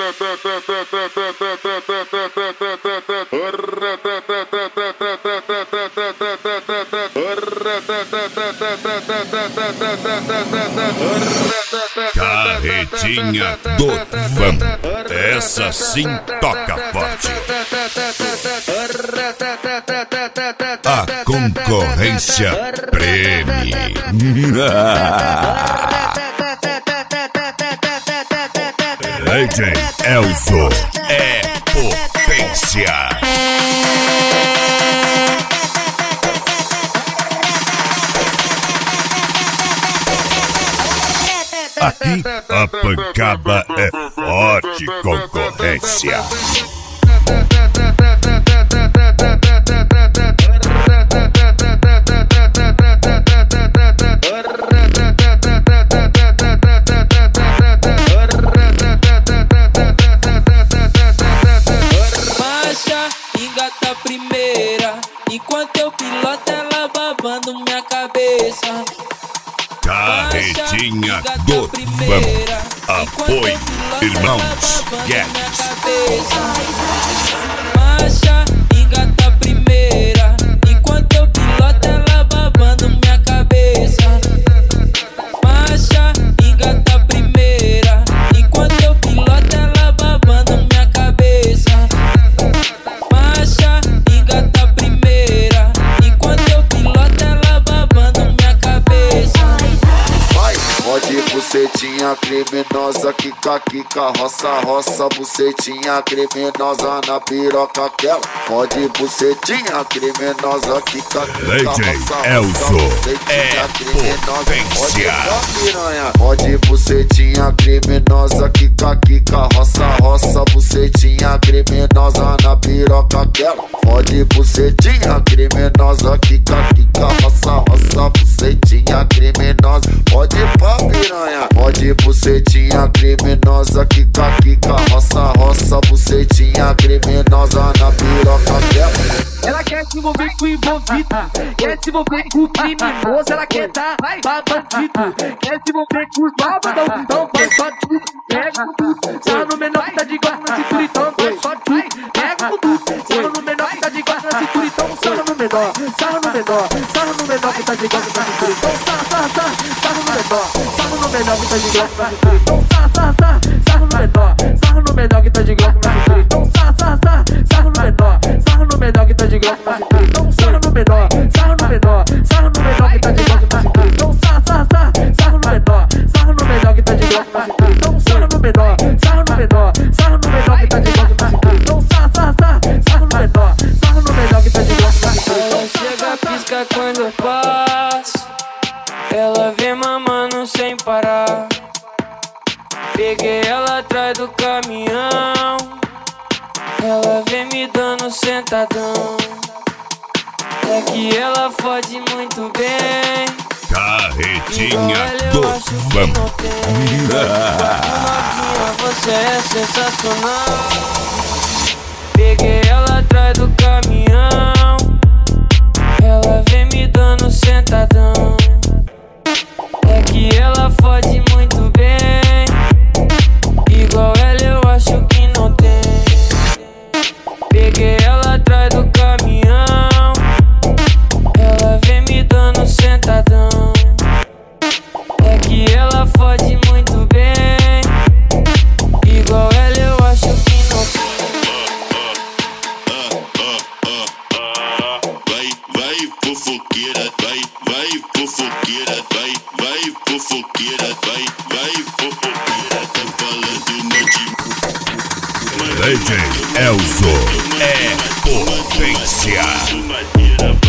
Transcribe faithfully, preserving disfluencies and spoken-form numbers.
Carretinha do Fã, essa sim toca forte. A concorrência preme. D J Elzo é potência. Aqui a pancada é forte, concorrência. Marcha, engata a primeira, enquanto eu piloto ela babando minha cabeça. Carretinha do Fã, apoio Irmãos Guedes. Marcha, engata a primeira, enquanto eu piloto ela babando minha cabeça. Marcha, engata a primeira, enquanto eu piloto ela babando minha cabeça. Marcha, engata a primeira, enquanto eu piloto ela babando minha cabeça. Pode bucetinha criminosa, quica, quica, roça, roça, bucetinha criminosa na piroca aquela. Pode bucetinha criminosa, quica, quica, roça, Elzo bucetinha criminosa. Potência. Piranha. Pode bucetinha criminosa, quica, quica, roça, roça, bucetinha criminosa na piroca aquela. Pode bucetinha criminosa, quica, quica, roça, roça, bucetinha criminosa. Pode pá, piranha. Pode bucetinha criminosa, quica, quica, roça, roça, bucetinha criminosa na piroca dela. Ela quer se envolver com o envolvido, quer se envolver com o criminoso, ela quer dar pra bandido, quer se envolver com os babadão, então faz só tudo, pega tudo, sarra no menor que tá de guarda na cintura, então faz só tudo, pega tudo, sarra no menor que tá de guarda na cintura, então sarra no menor, sarra no menor, sarra no menor que tá de guarda na cintura, então sarra, sarra, sarra, sarra no menor, sarra no menor que tá de guarda na cintura, então sarra, sarra, sarra, sarra no menor, sarra no menor que tá de guarda na cintura, então sarra, sarra, sarra, sarra no menor, sarra no menor que tá de guarda na cintura, então sarra no menor, sarra no menor, sarra no menor que tá de guarda na cintura, então sarra, sarra, sarra, sarra no menor, sarra no menor que tá de guarda na cintura, então sarra no menor, sarra no menor, sarra no menor que tá de guarda na cintura, então sarra, sarra, sarra, sarra no menor, sarra no menor que tá de guarda na cintura. Ela chega, pisca quando eu passo, ela vem mamando sem parar. Peguei ela atrás do caminhão, ela vem me dando sentadão. É que ela fode muito bem, Carretinha do Fã. novinha, você é sensacional. Peguei ela atrás do caminhão, ela vem me dando sentadão. É que ela fode muito bem, igual ela eu acho que não tem. Peguei ela atrás do caminhão, ela vem me dando sentadão. É que ela fode muito bem, igual ela eu acho que não tem. Vai, vai fofoqueira, vai, vai fofoqueira, vai, vai fofoqueira, vai, vai fofoqueira, tá falando no de D J Elzo é potência. madeira.